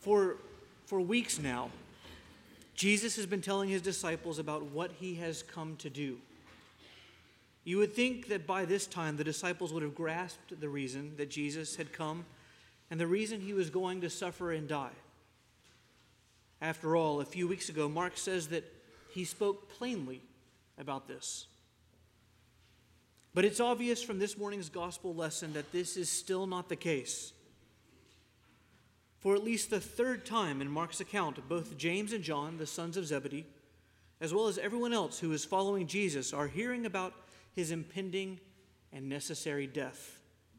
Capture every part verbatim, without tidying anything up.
For, for weeks now, Jesus has been telling his disciples about what he has come to do. You would think that by this time the disciples would have grasped the reason that Jesus had come and the reason he was going to suffer and die. After all, a few weeks ago, Mark says that he spoke plainly about this. But it's obvious from this morning's gospel lesson that this is still not the case. For at least the third time in Mark's account, both James and John, the sons of Zebedee, as well as everyone else who is following Jesus, are hearing about his impending and necessary death.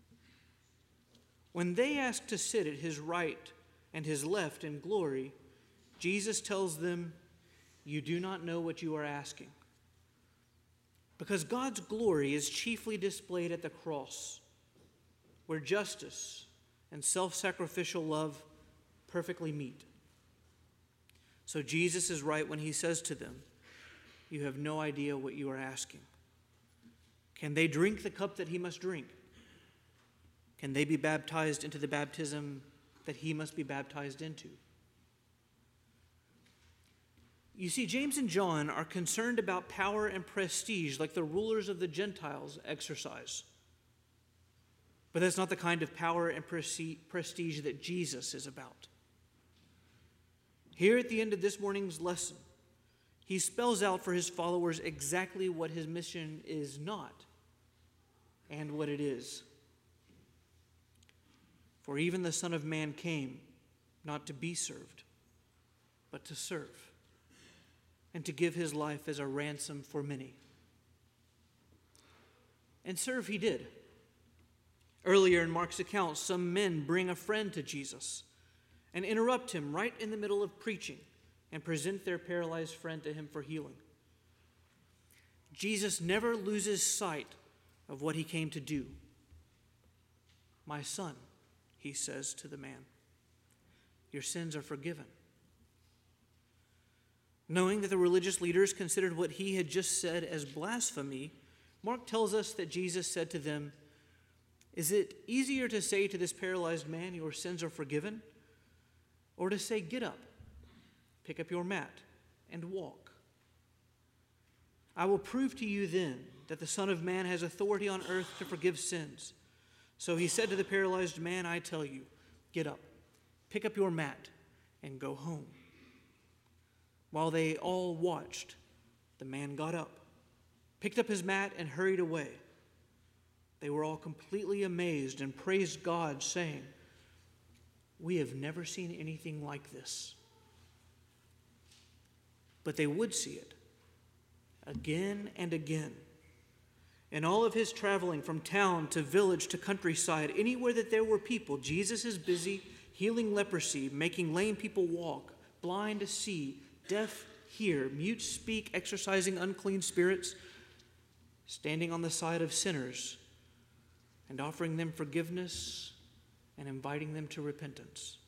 When they ask to sit at his right and his left in glory, Jesus tells them, "You do not know what you are asking." Because God's glory is chiefly displayed at the cross, where justice and self-sacrificial love perfectly meet. So Jesus is right when he says to them, "You have no idea what you are asking." Can they drink the cup that he must drink? Can they be baptized into the baptism that he must be baptized into? You see, James and John are concerned about power and prestige like the rulers of the Gentiles exercise. But that's not the kind of power and prestige that Jesus is about. Here at the end of this morning's lesson, he spells out for his followers exactly what his mission is not and what it is. For even the Son of Man came not to be served, but to serve, and to give his life as a ransom for many. And serve he did. Earlier in Mark's account, some men bring a friend to Jesus and interrupt him right in the middle of preaching and present their paralyzed friend to him for healing. Jesus never loses sight of what he came to do. "My son," he says to the man, "your sins are forgiven." Knowing that the religious leaders considered what he had just said as blasphemy, Mark tells us that Jesus said to them, "Is it easier to say to this paralyzed man, 'Your sins are forgiven,' or to say, 'Get up, pick up your mat, and walk'? I will prove to you then that the Son of Man has authority on earth to forgive sins." So he said to the paralyzed man, "I tell you, get up, pick up your mat, and go home." While they all watched, the man got up, picked up his mat, and hurried away. They were all completely amazed and praised God, saying, "We have never seen anything like this." But they would see it again and again. In all of his traveling from town to village to countryside, anywhere that there were people, Jesus is busy healing leprosy, making lame people walk, blind to see, deaf hear, mute speak, exorcising unclean spirits, standing on the side of sinners and offering them forgiveness and inviting them to repentance.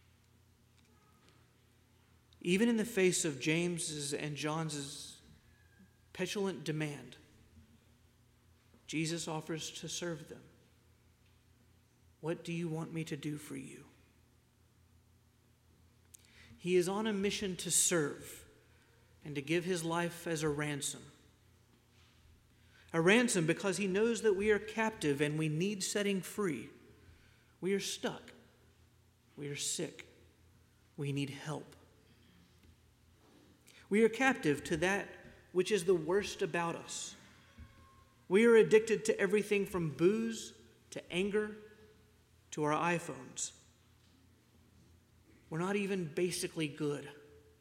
Even in the face of James's and John's petulant demand, Jesus offers to serve them. "What do you want me to do for you?" He is on a mission to serve and to give his life as a ransom. A ransom because he knows that we are captive and we need setting free. We are stuck. We are sick. We need help. We are captive to that which is the worst about us. We are addicted to everything from booze to anger to our iPhones. We're not even basically good.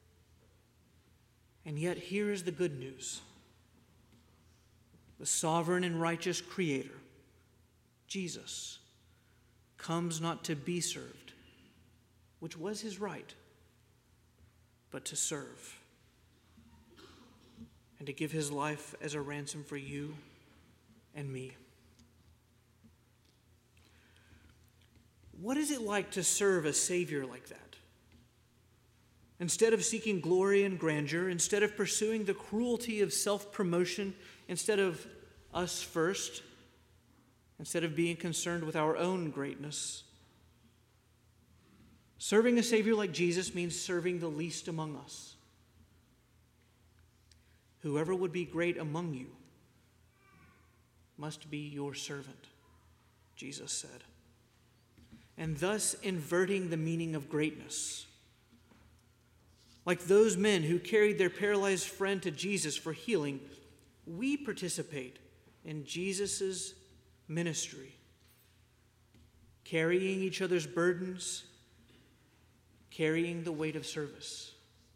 And yet here is the good news. The sovereign and righteous Creator, Jesus, comes not to be served, which was his right, but to serve, and to give his life as a ransom for you and me. What is it like to serve a Savior like that? Instead of seeking glory and grandeur, instead of pursuing the cruelty of self-promotion, instead of us first, instead of being concerned with our own greatness, Serving a Savior like Jesus means serving the least among us. Whoever would be great among you must be your servant, Jesus said, and thus inverting the meaning of greatness. Like those men who carried their paralyzed friend to Jesus for healing, we participate in Jesus' ministry, carrying each other's burdens, carrying the weight of service.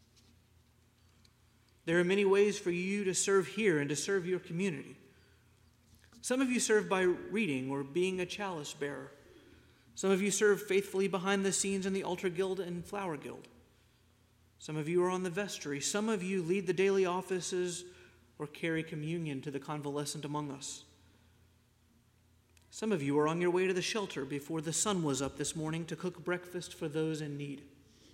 There are many ways for you to serve here and to serve your community. Some of you serve by reading or being a chalice bearer. Some of you serve faithfully behind the scenes in the altar guild and flower guild. Some of you are on the vestry. Some of you lead the daily offices or carry communion to the convalescent among us. Some of you are on your way to the shelter before the sun was up this morning to cook breakfast for those in need.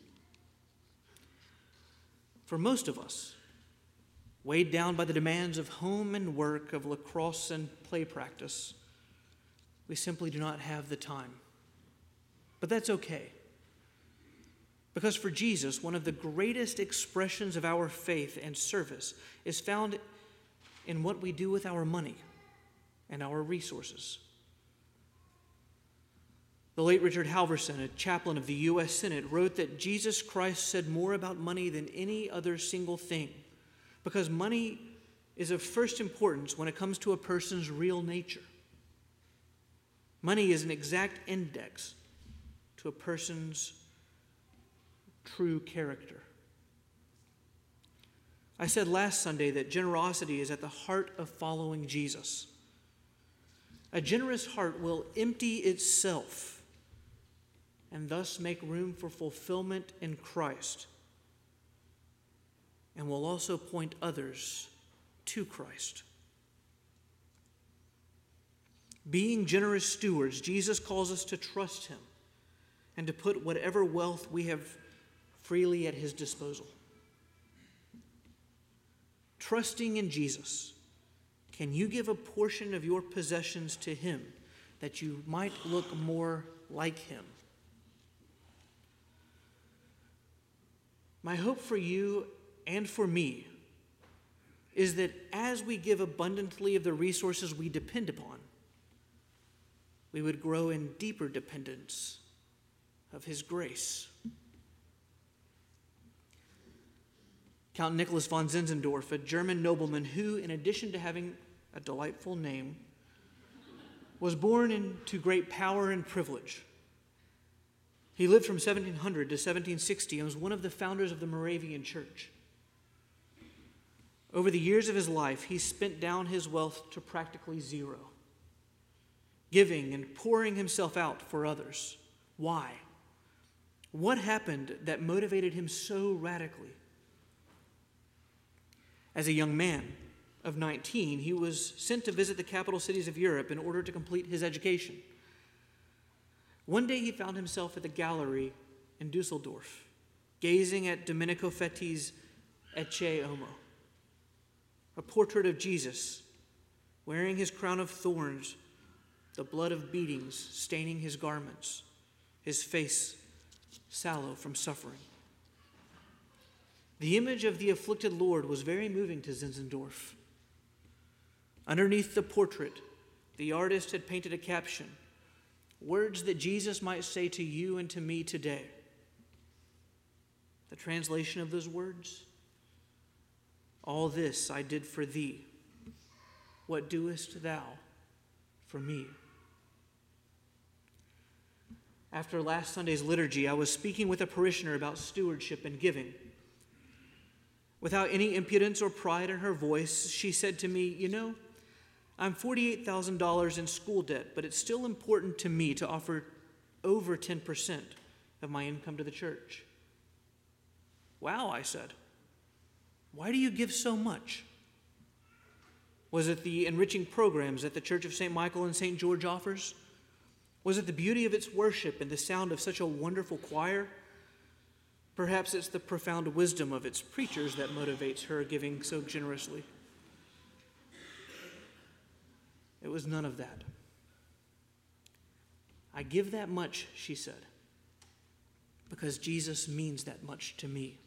For most of us, weighed down by the demands of home and work, of lacrosse and play practice, we simply do not have the time. But that's okay. Because for Jesus, one of the greatest expressions of our faith and service is found in what we do with our money and our resources. The late Richard Halverson, a chaplain of the U S Senate, wrote that Jesus Christ said more about money than any other single thing, because money is of first importance when it comes to a person's real nature. Money is an exact index to a person's true character. I said last Sunday that generosity is at the heart of following Jesus. A generous heart will empty itself and thus make room for fulfillment in Christ, and will also point others to Christ. Being generous stewards, Jesus calls us to trust him and to put whatever wealth we have freely at his disposal. Trusting in Jesus, can you give a portion of your possessions to him that you might look more like him? My hope for you and for me is that as we give abundantly of the resources we depend upon, we would grow in deeper dependence of his grace. Count Nicholas von Zinzendorf, a German nobleman who, in addition to having a delightful name, was born into great power and privilege. He lived from seventeen hundred to seventeen sixty and was one of the founders of the Moravian Church. Over the years of his life, he spent down his wealth to practically zero, giving and pouring himself out for others. Why? What happened that motivated him so radically? As a young man of nineteen, he was sent to visit the capital cities of Europe in order to complete his education. One day he found himself at the gallery in Dusseldorf, gazing at Domenico Fetti's Ecce Homo, a portrait of Jesus wearing his crown of thorns, the blood of beatings staining his garments, his face sallow from suffering. The image of the afflicted Lord was very moving to Zinzendorf. Underneath the portrait, the artist had painted a caption, words that Jesus might say to you and to me today. The translation of those words: all this I did for thee. What doest thou for me? After last Sunday's liturgy, I was speaking with a parishioner about stewardship and giving. Without any impudence or pride in her voice, she said to me, you know, I'm forty-eight thousand dollars in school debt, but it's still important to me to offer over ten percent of my income to the church. Wow, I said. Why do you give so much? Was it the enriching programs that the Church of Saint Michael and Saint George offers? Was it the beauty of its worship and the sound of such a wonderful choir? Perhaps it's the profound wisdom of its preachers that motivates her giving so generously. It was none of that. I give that much, she said, because Jesus means that much to me.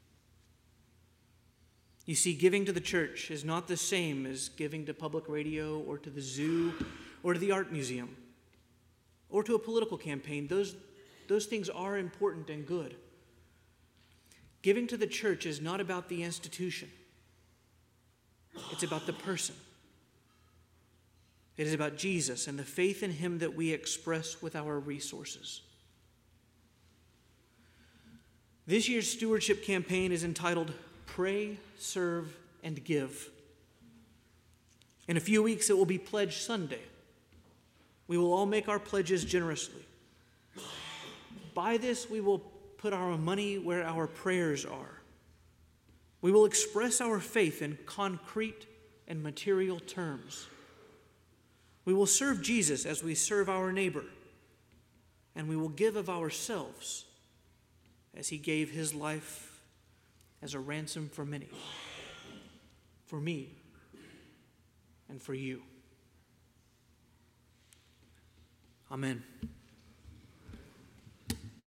You see, giving to the church is not the same as giving to public radio or to the zoo or to the art museum or to a political campaign. Those, those things are important and good. Giving to the church is not about the institution. It's about the person. It is about Jesus and the faith in him that we express with our resources. This year's stewardship campaign is entitled Pray, Serve, and Give. In a few weeks, it will be Pledge Sunday. We will all make our pledges generously. By this, we will put our money where our prayers are. We will express our faith in concrete and material terms. We will serve Jesus as we serve our neighbor, and we will give of ourselves as he gave his life as a ransom for many, for me, and for you. Amen.